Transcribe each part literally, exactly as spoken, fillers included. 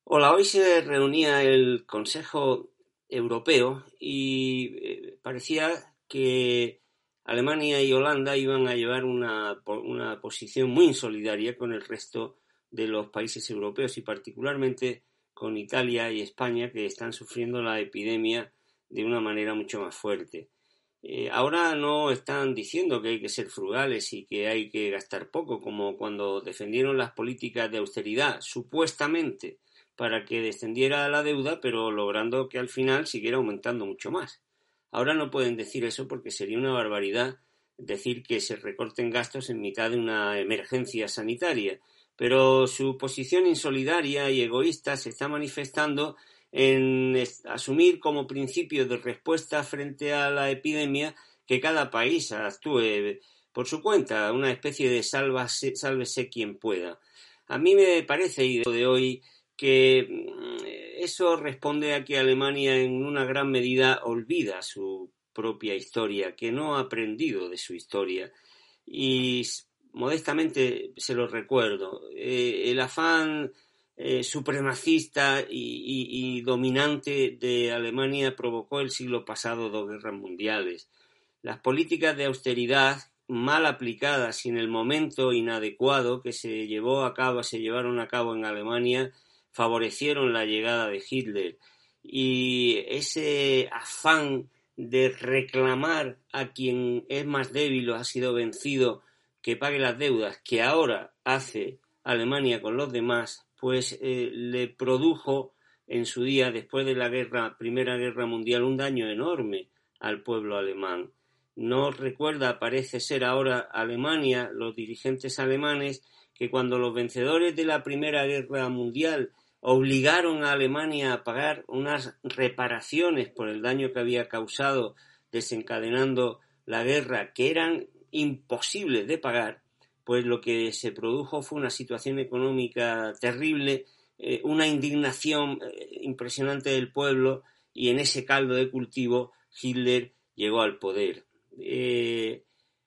Hola, hoy se reunía el Consejo Europeo y eh, parecía que Alemania y Holanda iban a llevar una, una posición muy insolidaria con el resto de los países europeos y particularmente con Italia y España, que están sufriendo la epidemia de una manera mucho más fuerte. Eh, ahora no están diciendo que hay que ser frugales y que hay que gastar poco, como cuando defendieron las políticas de austeridad, supuestamente para que descendiera la deuda, pero logrando que al final siguiera aumentando mucho más. Ahora no pueden decir eso porque sería una barbaridad decir que se recorten gastos en mitad de una emergencia sanitaria, pero su posición insolidaria y egoísta se está manifestando en asumir como principio de respuesta frente a la epidemia que cada país actúe por su cuenta, una especie de sálvase, sálvese quien pueda. A mí me parece, y de hoy, que eso responde a que Alemania en una gran medida olvida su propia historia, que no ha aprendido de su historia. Y modestamente se lo recuerdo. Eh, el afán eh, supremacista y, y, y dominante de Alemania provocó el siglo pasado dos guerras mundiales. Las políticas de austeridad mal aplicadas y en el momento inadecuado que se llevó a cabo, se llevaron a cabo en Alemania, favorecieron la llegada de Hitler. Y ese afán de reclamar a quien es más débil o ha sido vencido que pague las deudas que ahora hace Alemania con los demás, pues eh, le produjo en su día, después de la guerra, Primera Guerra Mundial, un daño enorme al pueblo alemán. No recuerda, parece ser ahora Alemania, los dirigentes alemanes, que cuando los vencedores de la Primera Guerra Mundial obligaron a Alemania a pagar unas reparaciones por el daño que había causado desencadenando la guerra, que eran imposibles de pagar, pues lo que se produjo fue una situación económica terrible, eh, una indignación eh, impresionante del pueblo, y en ese caldo de cultivo Hitler llegó al poder. Eh,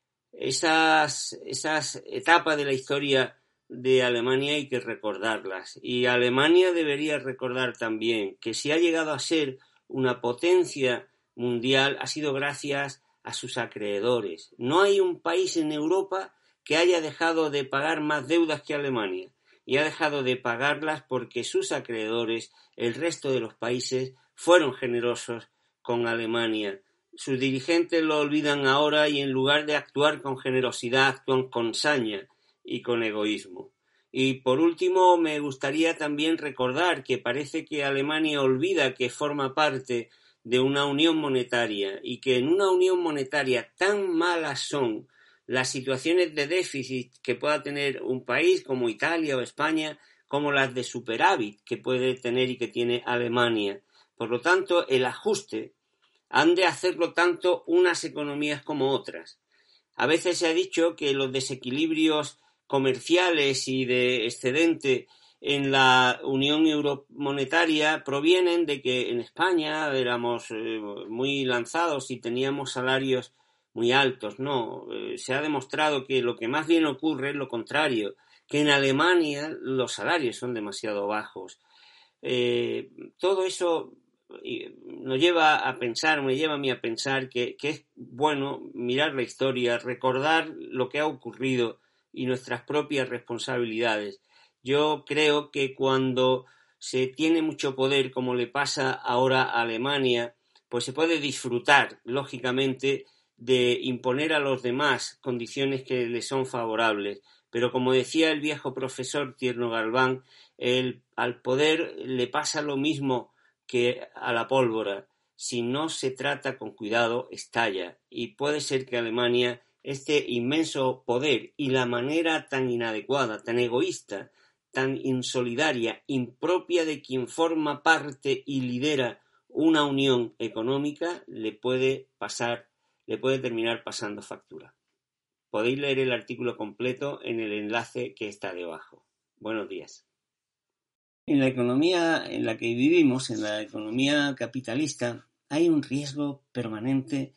esas, esas etapas de la historia de Alemania hay que recordarlas, y Alemania debería recordar también que si ha llegado a ser una potencia mundial ha sido gracias a sus acreedores. No hay un país en Europa que haya dejado de pagar más deudas que Alemania, y ha dejado de pagarlas porque sus acreedores, el resto de los países, fueron generosos con Alemania. Sus dirigentes lo olvidan ahora y en lugar de actuar con generosidad actúan con saña y con egoísmo. Y por último me gustaría también recordar que parece que Alemania olvida que forma parte de una unión monetaria y que en una unión monetaria tan malas son las situaciones de déficit que pueda tener un país como Italia o España como las de superávit que puede tener y que tiene Alemania. Por lo tanto, el ajuste han de hacerlo tanto unas economías como otras. A veces se ha dicho que los desequilibrios comerciales y de excedente en la Unión Euromonetaria provienen de que en España éramos eh, muy lanzados y teníamos salarios muy altos. No, eh, se ha demostrado que lo que más bien ocurre es lo contrario, que en Alemania los salarios son demasiado bajos. Eh, todo eso nos lleva a pensar, me lleva a mí a pensar que, que es bueno mirar la historia, recordar lo que ha ocurrido y nuestras propias responsabilidades. Yo creo que cuando se tiene mucho poder, como le pasa ahora a Alemania, pues se puede disfrutar, lógicamente, de imponer a los demás condiciones que les son favorables. Pero como decía el viejo profesor Tierno Galván, el, al poder le pasa lo mismo que a la pólvora. Si no se trata con cuidado, estalla. Y puede ser que Alemania, este inmenso poder y la manera tan inadecuada, tan egoísta, tan insolidaria, impropia de quien forma parte y lidera una unión económica, le puede pasar, le puede terminar pasando factura. Podéis leer el artículo completo en el enlace que está debajo. Buenos días. En la economía en la que vivimos, en la economía capitalista, hay un riesgo permanente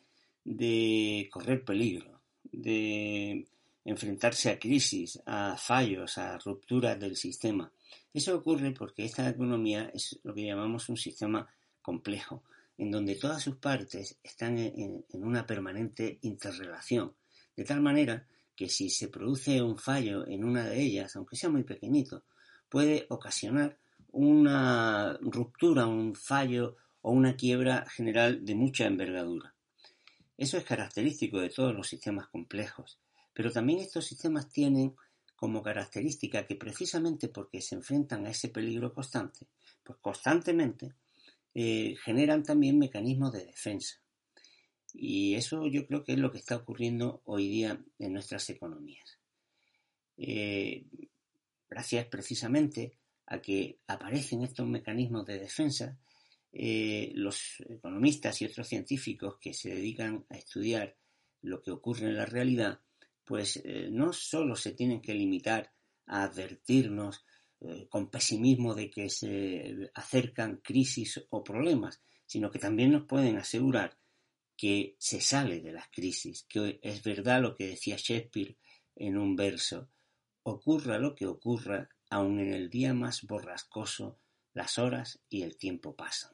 de correr peligro, de enfrentarse a crisis, a fallos, a rupturas del sistema. Eso ocurre porque esta economía es lo que llamamos un sistema complejo, en donde todas sus partes están en, en una permanente interrelación, de tal manera que si se produce un fallo en una de ellas, aunque sea muy pequeñito, puede ocasionar una ruptura, un fallo o una quiebra general de mucha envergadura. Eso es característico de todos los sistemas complejos, pero también estos sistemas tienen como característica que precisamente porque se enfrentan a ese peligro constante, pues constantemente eh, generan también mecanismos de defensa. Y eso yo creo que es lo que está ocurriendo hoy día en nuestras economías. Eh, gracias precisamente a que aparecen estos mecanismos de defensa, eh, los economistas y otros científicos que se dedican a estudiar lo que ocurre en la realidad, pues eh, no solo se tienen que limitar a advertirnos eh, con pesimismo de que se acercan crisis o problemas, sino que también nos pueden asegurar que se sale de las crisis, que es verdad lo que decía Shakespeare en un verso: ocurra lo que ocurra, aun en el día más borrascoso, las horas y el tiempo pasan.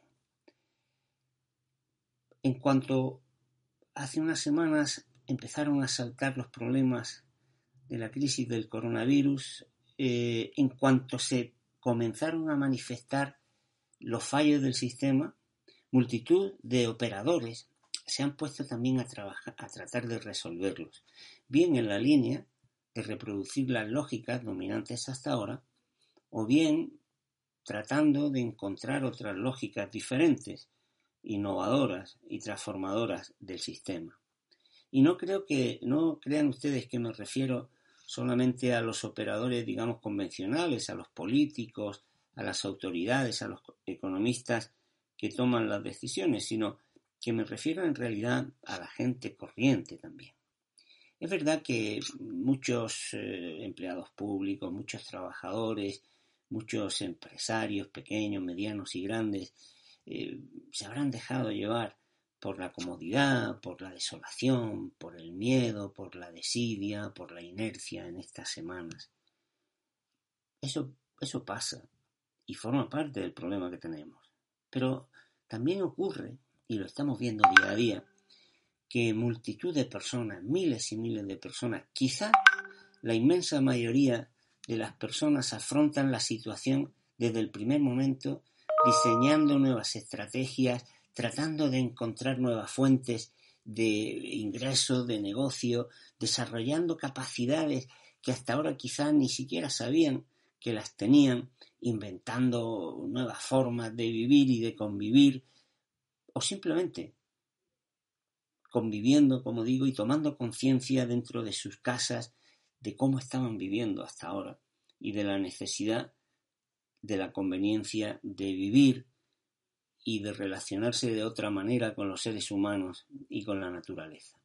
En cuanto hace unas semanas empezaron a saltar los problemas de la crisis del coronavirus, eh, en cuanto se comenzaron a manifestar los fallos del sistema, multitud de operadores se han puesto también a, trabajar, a tratar de resolverlos, bien en la línea de reproducir las lógicas dominantes hasta ahora, o bien tratando de encontrar otras lógicas diferentes, innovadoras y transformadoras del sistema. Y no creo que, no crean ustedes que me refiero solamente a los operadores, digamos, convencionales, a los políticos, a las autoridades, a los economistas que toman las decisiones, sino que me refiero en realidad a la gente corriente también. Es verdad que muchos eh, empleados públicos, muchos trabajadores, muchos empresarios pequeños, medianos y grandes eh, se habrán dejado llevar por la comodidad, por la desolación, por el miedo, por la desidia, por la inercia en estas semanas. Eso, eso pasa y forma parte del problema que tenemos. Pero también ocurre, y lo estamos viendo día a día, que multitud de personas, miles y miles de personas, quizá la inmensa mayoría de las personas afrontan la situación desde el primer momento, diseñando nuevas estrategias, tratando de encontrar nuevas fuentes de ingreso, de negocio, desarrollando capacidades que hasta ahora quizá ni siquiera sabían que las tenían, inventando nuevas formas de vivir y de convivir, o simplemente conviviendo, como digo, y tomando conciencia dentro de sus casas de cómo estaban viviendo hasta ahora y de la necesidad, de la conveniencia de vivir y de relacionarse de otra manera con los seres humanos y con la naturaleza.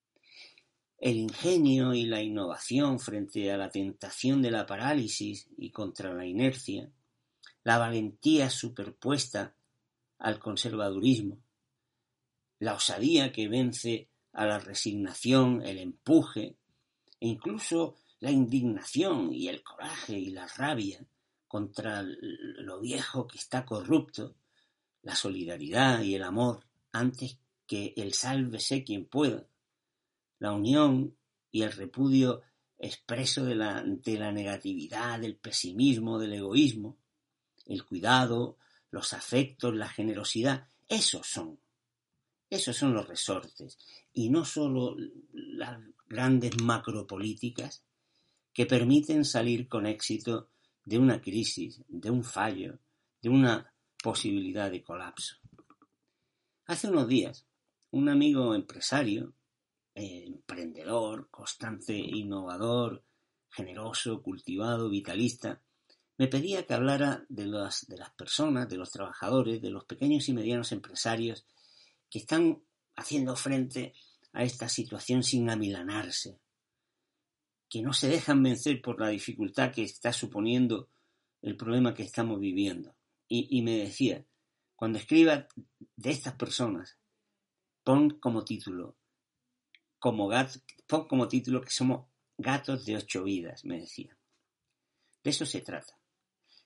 El ingenio y la innovación frente a la tentación de la parálisis y contra la inercia, la valentía superpuesta al conservadurismo, la osadía que vence a la resignación, el empuje, e incluso la indignación y el coraje y la rabia contra lo viejo que está corrupto, la solidaridad y el amor antes que el sálvese quien pueda, la unión y el repudio expreso de la, de la negatividad, del pesimismo, del egoísmo, el cuidado, los afectos, la generosidad, esos son. Esos son los resortes, y no solo las grandes macropolíticas que permiten salir con éxito de una crisis, de un fallo, de una posibilidad de colapso. Hace unos días, un amigo empresario, eh, emprendedor, constante, innovador, generoso, cultivado, vitalista, me pedía que hablara de las, de las personas, de los trabajadores, de los pequeños y medianos empresarios que están haciendo frente a esta situación sin amilanarse, que no se dejan vencer por la dificultad que está suponiendo el problema que estamos viviendo. Y, y me decía, cuando escriba de estas personas, pon como título, como gato, pon como título que somos gatos de ocho vidas, me decía. De eso se trata,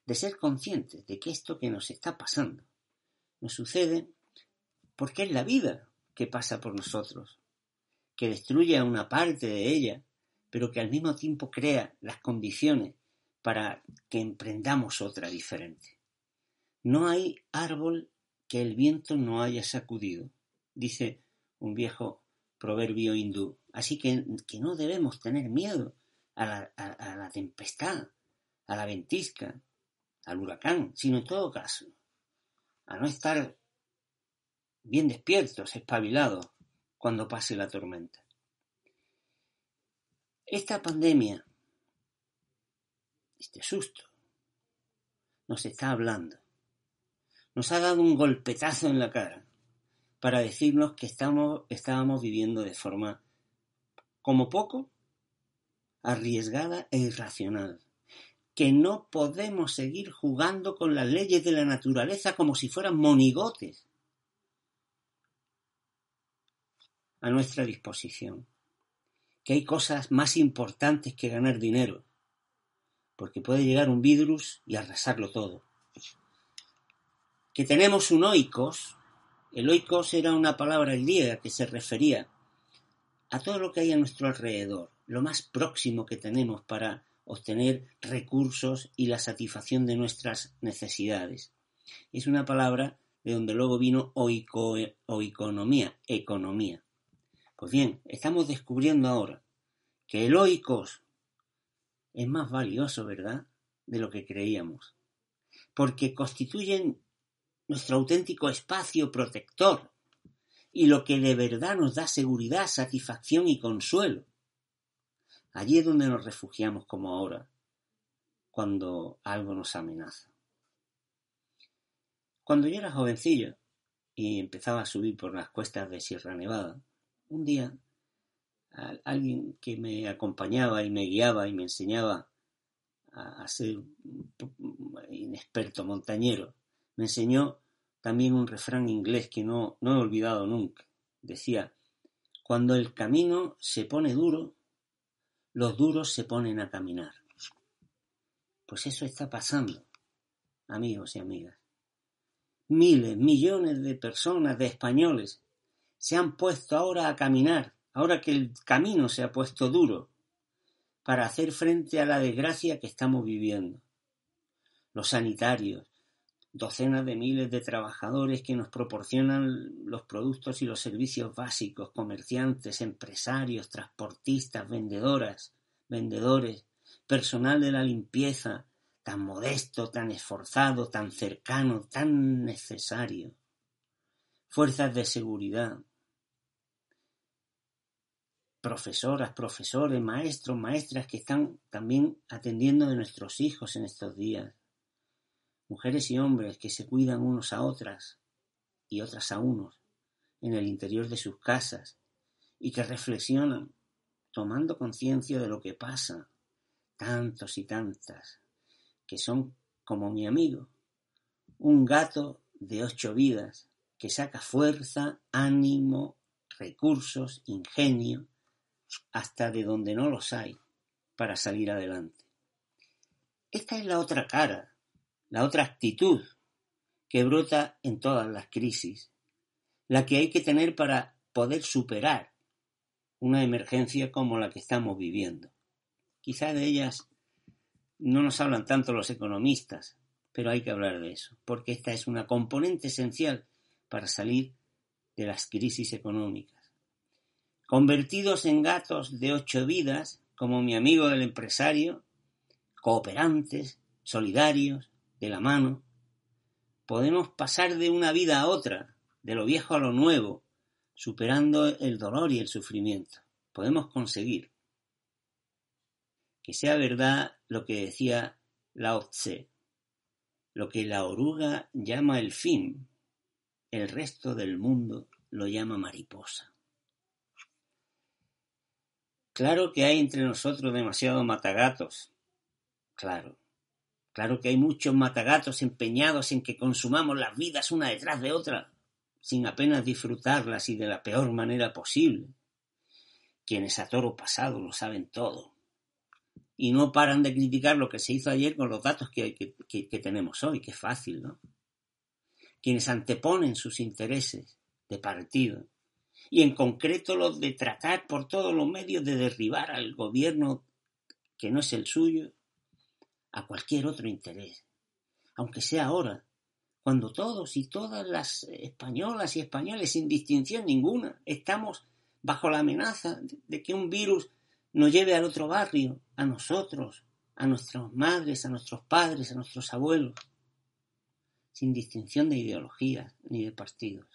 de ser conscientes de que esto que nos está pasando nos sucede porque es la vida que pasa por nosotros, que destruye a una parte de ella, pero que al mismo tiempo crea las condiciones para que emprendamos otra diferente. No hay árbol que el viento no haya sacudido, dice un viejo proverbio hindú. Así que, que no debemos tener miedo a la, a, a la tempestad, a la ventisca, al huracán, sino en todo caso a no estar bien despiertos, espabilados, cuando pase la tormenta. Esta pandemia, este susto, nos está hablando. Nos ha dado un golpetazo en la cara para decirnos que estamos, estábamos viviendo de forma, como poco, arriesgada e irracional. Que no podemos seguir jugando con las leyes de la naturaleza como si fueran monigotes a nuestra disposición. Que hay cosas más importantes que ganar dinero, porque puede llegar un virus y arrasarlo todo. Que tenemos un oikos. El oikos era una palabra griega que se refería a todo lo que hay a nuestro alrededor, lo más próximo que tenemos para obtener recursos y la satisfacción de nuestras necesidades. Es una palabra de donde luego vino oiko, oikonomía, economía. Pues bien, estamos descubriendo ahora que el oikos es más valioso, ¿verdad?, de lo que creíamos, porque constituyen nuestro auténtico espacio protector y lo que de verdad nos da seguridad, satisfacción y consuelo. Allí es donde nos refugiamos como ahora, cuando algo nos amenaza. Cuando yo era jovencillo y empezaba a subir por las cuestas de Sierra Nevada, un día alguien que me acompañaba y me guiaba y me enseñaba a ser inexperto montañero, me enseñó también un refrán inglés que no, no he olvidado nunca. Decía: cuando el camino se pone duro, los duros se ponen a caminar. Pues eso está pasando, amigos y amigas. Miles, millones de personas, de españoles, se han puesto ahora a caminar, ahora que el camino se ha puesto duro, para hacer frente a la desgracia que estamos viviendo. Los sanitarios, docenas de miles de trabajadores que nos proporcionan los productos y los servicios básicos, comerciantes, empresarios, transportistas, vendedoras, vendedores, personal de la limpieza, tan modesto, tan esforzado, tan cercano, tan necesario, fuerzas de seguridad, profesoras, profesores, maestros, maestras que están también atendiendo de nuestros hijos en estos días, mujeres y hombres que se cuidan unos a otras y otras a unos en el interior de sus casas y que reflexionan tomando conciencia de lo que pasa, tantos y tantas que son como mi amigo, un gato de ocho vidas que saca fuerza, ánimo, recursos, ingenio, hasta de donde no los hay, para salir adelante. Esta es la otra cara, la otra actitud que brota en todas las crisis, la que hay que tener para poder superar una emergencia como la que estamos viviendo. Quizá de ellas no nos hablan tanto los economistas, pero hay que hablar de eso, porque esta es una componente esencial para salir de las crisis económicas. Convertidos en gatos de ocho vidas, como mi amigo el empresario, cooperantes, solidarios, de la mano, podemos pasar de una vida a otra, de lo viejo a lo nuevo, superando el dolor y el sufrimiento. Podemos conseguir que sea verdad lo que decía Lao Tse: lo que la oruga llama el fin, el resto del mundo lo llama mariposa. Claro que hay entre nosotros demasiados matagatos. Claro. Claro que hay muchos matagatos empeñados en que consumamos las vidas una detrás de otra, sin apenas disfrutarlas y de la peor manera posible. Quienes a toro pasado lo saben todo. y no paran de criticar lo que se hizo ayer con los datos que, que, que, que tenemos hoy, que es fácil, ¿no? Quienes anteponen sus intereses de partido, y en concreto los de tratar por todos los medios de derribar al gobierno que no es el suyo, a cualquier otro interés, aunque sea ahora, cuando todos y todas las españolas y españoles, sin distinción ninguna, estamos bajo la amenaza de que un virus nos lleve al otro barrio, a nosotros, a nuestras madres, a nuestros padres, a nuestros abuelos, sin distinción de ideologías ni de partidos.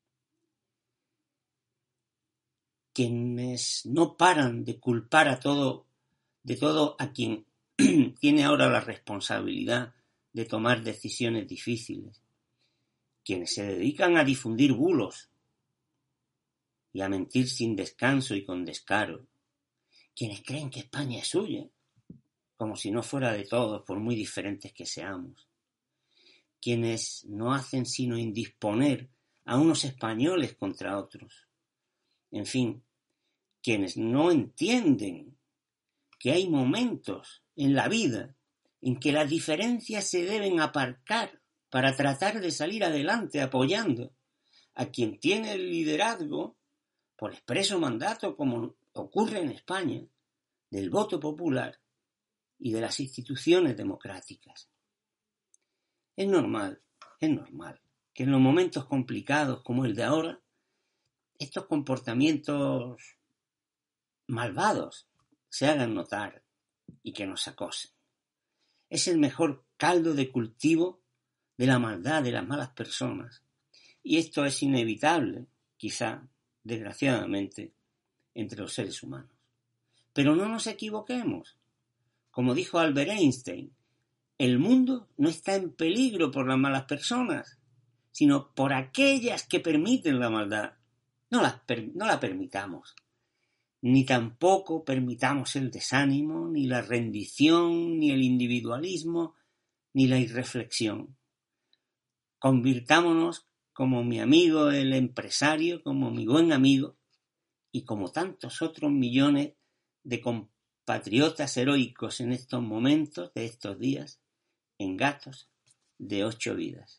Quienes no paran de culpar a todo, de todo a quien tiene ahora la responsabilidad de tomar decisiones difíciles, quienes se dedican a difundir bulos y a mentir sin descanso y con descaro, quienes creen que España es suya, como si no fuera de todos, por muy diferentes que seamos, quienes no hacen sino indisponer a unos españoles contra otros, en fin, quienes no entienden que hay momentos en la vida en que las diferencias se deben aparcar para tratar de salir adelante apoyando a quien tiene el liderazgo por expreso mandato, como ocurre en España, del voto popular y de las instituciones democráticas. Es normal, es normal que en los momentos complicados como el de ahora, estos comportamientos malvados se hagan notar y que nos acosen. Es el mejor caldo de cultivo de la maldad de las malas personas. Y esto es inevitable, quizá, desgraciadamente, entre los seres humanos. Pero no nos equivoquemos. Como dijo Albert Einstein, el mundo no está en peligro por las malas personas, sino por aquellas que permiten la maldad. No la, no la permitamos. Ni tampoco permitamos el desánimo, ni la rendición, ni el individualismo, ni la irreflexión. Convirtámonos como mi amigo el empresario, como mi buen amigo, y como tantos otros millones de compatriotas heroicos en estos momentos, de estos días, en gatos de ocho vidas.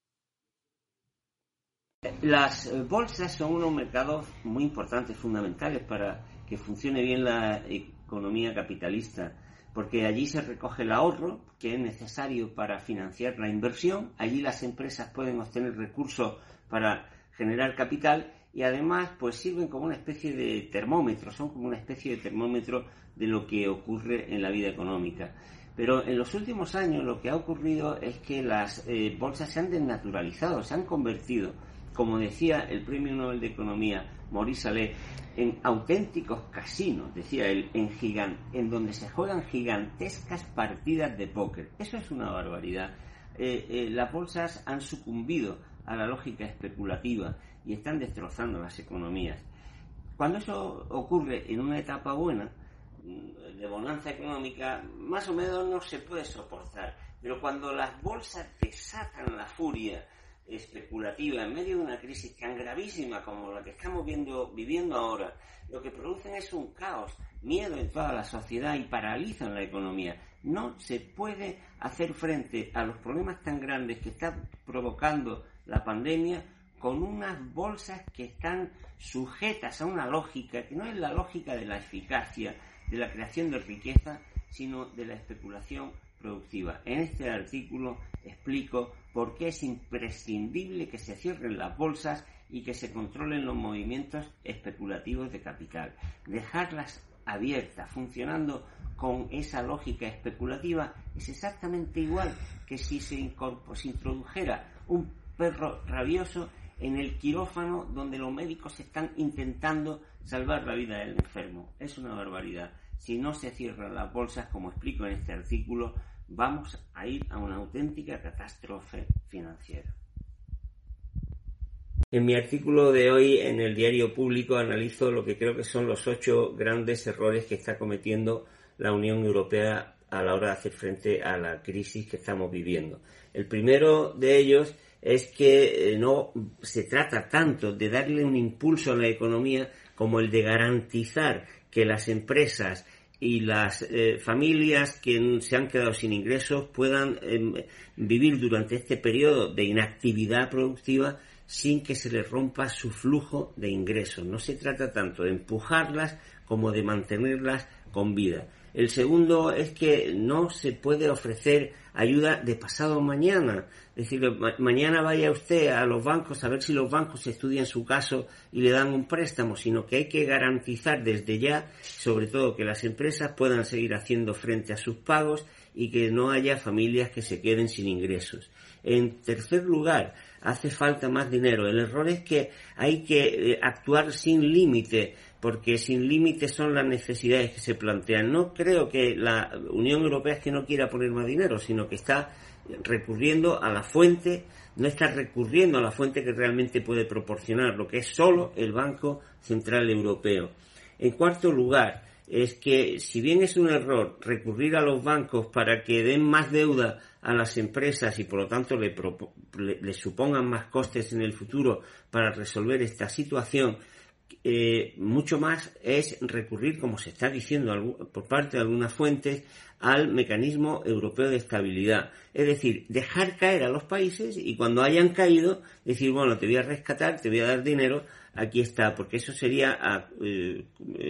Las bolsas son unos mercados muy importantes, fundamentales para que funcione bien la economía capitalista, porque allí se recoge el ahorro que es necesario para financiar la inversión, allí las empresas pueden obtener recursos para generar capital y además pues sirven como una especie de termómetro, son como una especie de termómetro de lo que ocurre en la vida económica. Pero en los últimos años lo que ha ocurrido es que las eh, bolsas se han desnaturalizado, se han convertido, como decía el Premio Nobel de Economía Maurice Allais, en auténticos casinos, decía él, en, gigant, en donde se juegan gigantescas partidas de póker. Eso es una barbaridad. Eh, eh, las bolsas han sucumbido a la lógica especulativa y están destrozando las economías. Cuando eso ocurre en una etapa buena, de bonanza económica, más o menos no se puede soportar. Pero cuando las bolsas desatan la furia especulativa en medio de una crisis tan gravísima como la que estamos viendo, viviendo ahora, lo que producen es un caos, miedo en toda la sociedad y paralizan la economía. No se puede hacer frente a los problemas tan grandes que está provocando la pandemia con unas bolsas que están sujetas a una lógica que no es la lógica de la eficacia, de la creación de riqueza, sino de la especulación productiva. En este artículo explico por qué es imprescindible que se cierren las bolsas y que se controlen los movimientos especulativos de capital. Dejarlas abiertas, funcionando con esa lógica especulativa, es exactamente igual que si se, incorpor- se introdujera un perro rabioso en el quirófano donde los médicos están intentando salvar la vida del enfermo. Es una barbaridad. Si no se cierran las bolsas, como explico en este artículo, vamos a ir a una auténtica catástrofe financiera. En mi artículo de hoy en el Diario Público analizo lo que creo que son los ocho grandes errores que está cometiendo la Unión Europea a la hora de hacer frente a la crisis que estamos viviendo. El primero de ellos es que no se trata tanto de darle un impulso a la economía como el de garantizar que las empresas y las eh, familias que se han quedado sin ingresos puedan eh, vivir durante este periodo de inactividad productiva sin que se les rompa su flujo de ingresos. No se trata tanto de empujarlas como de mantenerlas con vida. El segundo es que no se puede ofrecer ayuda de pasado mañana. Es decir, ma- mañana vaya usted a los bancos a ver si los bancos estudian su caso y le dan un préstamo, sino que hay que garantizar desde ya, sobre todo, que las empresas puedan seguir haciendo frente a sus pagos y que no haya familias que se queden sin ingresos. En tercer lugar, hace falta más dinero. El error es que hay que eh, actuar sin límite, porque sin límite son las necesidades que se plantean. No creo que la Unión Europea es que no quiera poner más dinero, sino que está recurriendo a la fuente, no está recurriendo a la fuente que realmente puede proporcionar, lo que es solo el Banco Central Europeo. En cuarto lugar, es que si bien es un error recurrir a los bancos para que den más deuda a las empresas y por lo tanto le, le, le supongan más costes en el futuro para resolver esta situación, eh, mucho más es recurrir, como se está diciendo por parte de algunas fuentes, al mecanismo europeo de estabilidad. Es decir, dejar caer a los países y cuando hayan caído, decir, bueno, te voy a rescatar, te voy a dar dinero, aquí está, porque eso sería a, eh,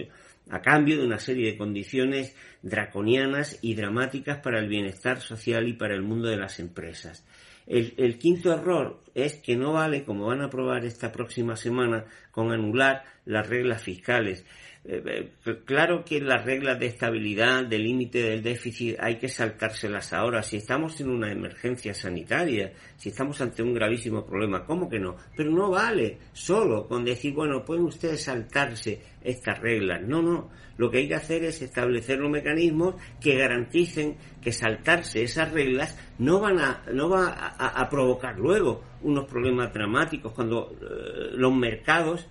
a cambio de una serie de condiciones draconianas y dramáticas para el bienestar social y para el mundo de las empresas. El, el quinto error es que no vale, como van a aprobar esta próxima semana, con anular las reglas fiscales. Eh, eh, claro que las reglas de estabilidad, de límite del déficit, hay que saltárselas ahora. Si estamos en una emergencia sanitaria, si estamos ante un gravísimo problema, ¿cómo que no? Pero no vale solo con decir, bueno, pueden ustedes saltarse estas reglas. No, no. Lo que hay que hacer es establecer los mecanismos que garanticen que saltarse esas reglas no van a, no va a, a provocar luego unos problemas dramáticos cuando eh, los mercados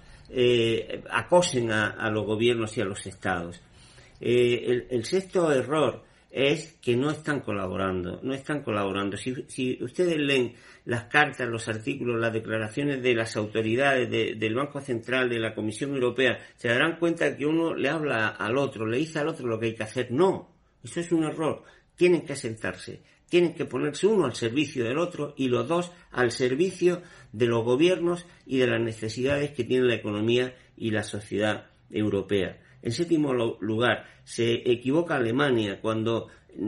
eh, acosen a, a los gobiernos y a los estados. Eh, el, el sexto error es que no están colaborando, no están colaborando. Si, si ustedes leen las cartas, los artículos, las declaraciones de las autoridades de, del Banco Central, de la Comisión Europea, se darán cuenta que uno le habla al otro, le dice al otro lo que hay que hacer. No, eso es un error. Tienen que sentarse, tienen que ponerse uno al servicio del otro y los dos al servicio de los gobiernos y de las necesidades que tiene la economía y la sociedad europea. En séptimo lugar, se equivoca Alemania cuando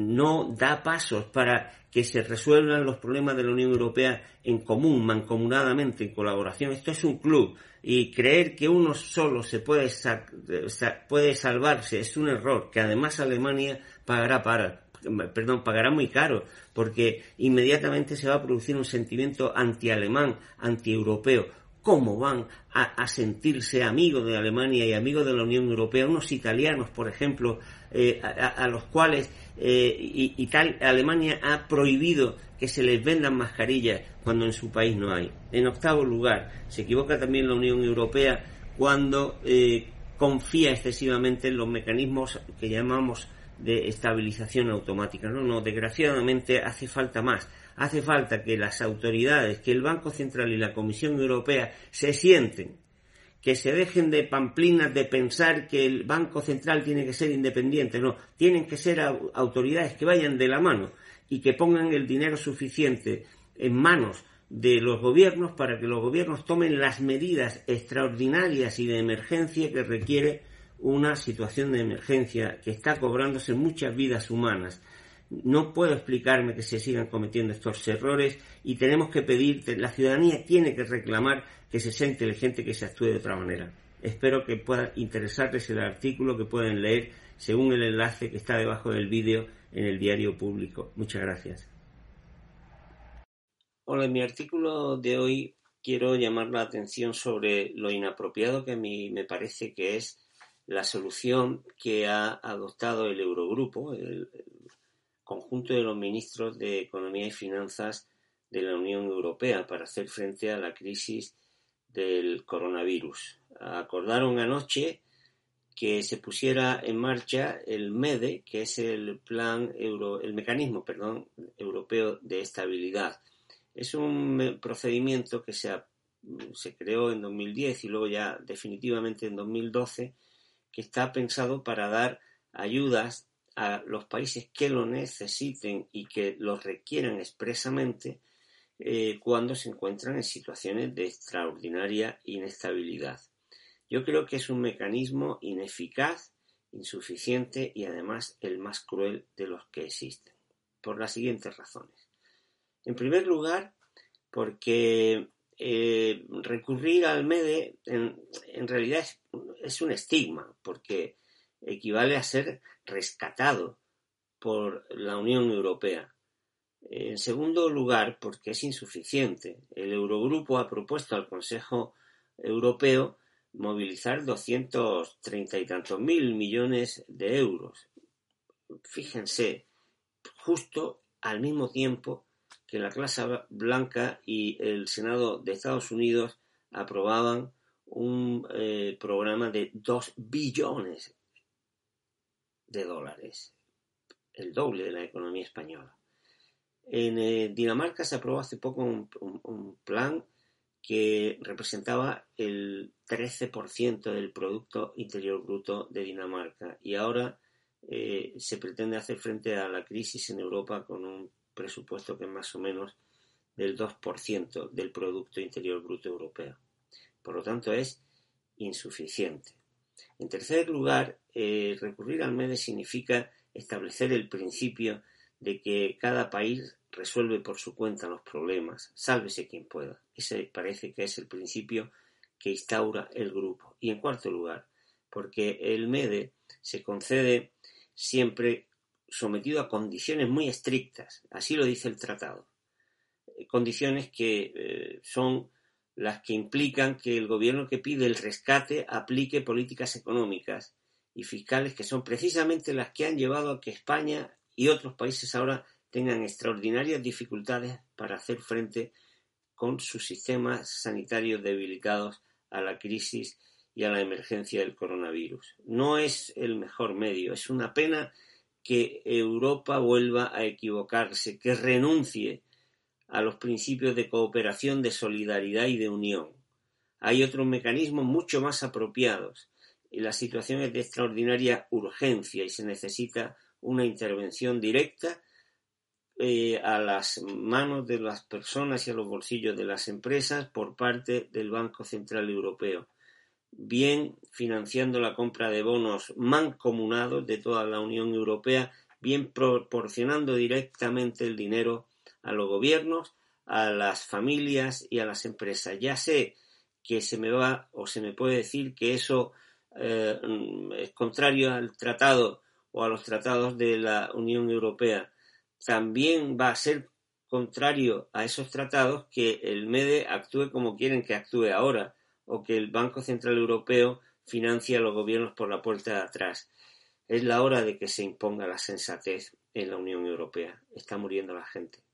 no da pasos para que se resuelvan los problemas de la Unión Europea en común, mancomunadamente, en colaboración. Esto es un club y creer que uno solo se puede, sa- sa- puede salvarse es un error que además Alemania pagará para, perdón, pagará muy caro porque inmediatamente se va a producir un sentimiento anti-alemán, anti-europeo. ¿Cómo van a, a sentirse amigos de Alemania y amigos de la Unión Europea? Unos italianos, por ejemplo, eh, a, a los cuales eh, y, y tal, Alemania ha prohibido que se les vendan mascarillas cuando en su país no hay. En octavo lugar, se equivoca también la Unión Europea cuando eh, confía excesivamente en los mecanismos que llamamos de estabilización automática. No, no, desgraciadamente hace falta más. Hace falta que las autoridades, que el Banco Central y la Comisión Europea se sienten, que se dejen de pamplinas de pensar que el Banco Central tiene que ser independiente. No, tienen que ser autoridades que vayan de la mano y que pongan el dinero suficiente en manos de los gobiernos para que los gobiernos tomen las medidas extraordinarias y de emergencia que requiere una situación de emergencia que está cobrándose muchas vidas humanas. No puedo explicarme que se sigan cometiendo estos errores y tenemos que pedir, la ciudadanía tiene que reclamar que se sea inteligente, que se actúe de otra manera. Espero que pueda interesarles el artículo que pueden leer según el enlace que está debajo del vídeo en el diario público. Muchas gracias. Hola, en mi artículo de hoy quiero llamar la atención sobre lo inapropiado que a mí me parece que es la solución que ha adoptado el Eurogrupo, el, el conjunto de los ministros de Economía y Finanzas de la Unión Europea para hacer frente a la crisis del coronavirus. Acordaron anoche que se pusiera en marcha el M E D E, que es el plan euro, el mecanismo, perdón, europeo de estabilidad. Es un procedimiento que se, ha, se creó en dos mil diez y luego ya definitivamente en dos mil doce, que está pensado para dar ayudas a los países que lo necesiten y que los requieran expresamente eh, cuando se encuentran en situaciones de extraordinaria inestabilidad. Yo creo que es un mecanismo ineficaz, insuficiente y además el más cruel de los que existen, por las siguientes razones. En primer lugar, porque eh, recurrir al MEDE en, en realidad es, es un estigma, porque equivale a ser rescatado por la Unión Europea. En segundo lugar, porque es insuficiente. El Eurogrupo ha propuesto al Consejo Europeo movilizar doscientos treinta y tantos mil millones de euros. Fíjense, justo al mismo tiempo que la Casa Blanca y el Senado de Estados Unidos aprobaban un eh, programa de dos billones de dólares, el doble de la economía española. En eh, Dinamarca se aprobó hace poco un, un, un plan que representaba el trece por ciento del Producto Interior Bruto de Dinamarca y ahora eh, se pretende hacer frente a la crisis en Europa con un presupuesto que es más o menos del dos por ciento del Producto Interior Bruto europeo. Por lo tanto, es insuficiente. En tercer lugar, eh, recurrir al MEDE significa establecer el principio de que cada país resuelve por su cuenta los problemas, sálvese quien pueda. Ese parece que es el principio que instaura el grupo. Y en cuarto lugar, porque el MEDE se concede siempre sometido a condiciones muy estrictas, así lo dice el tratado. Condiciones que eh, son las que implican que el gobierno que pide el rescate aplique políticas económicas y fiscales que son precisamente las que han llevado a que España y otros países ahora tengan extraordinarias dificultades para hacer frente con sus sistemas sanitarios debilitados a la crisis y a la emergencia del coronavirus. No es el mejor medio, es una pena que Europa vuelva a equivocarse, que renuncie a los principios de cooperación, de solidaridad y de unión. Hay otros mecanismos mucho más apropiados. La situación es de extraordinaria urgencia y se necesita una intervención directa eh, a las manos de las personas y a los bolsillos de las empresas por parte del Banco Central Europeo, bien financiando la compra de bonos mancomunados de toda la Unión Europea, bien proporcionando directamente el dinero a los gobiernos, a las familias y a las empresas. Ya sé que se me va o se me puede decir que eso eh, es contrario al tratado o a los tratados de la Unión Europea. También va a ser contrario a esos tratados que el MEDE actúe como quieren que actúe ahora o que el Banco Central Europeo financie a los gobiernos por la puerta de atrás. Es la hora de que se imponga la sensatez en la Unión Europea. Está muriendo la gente.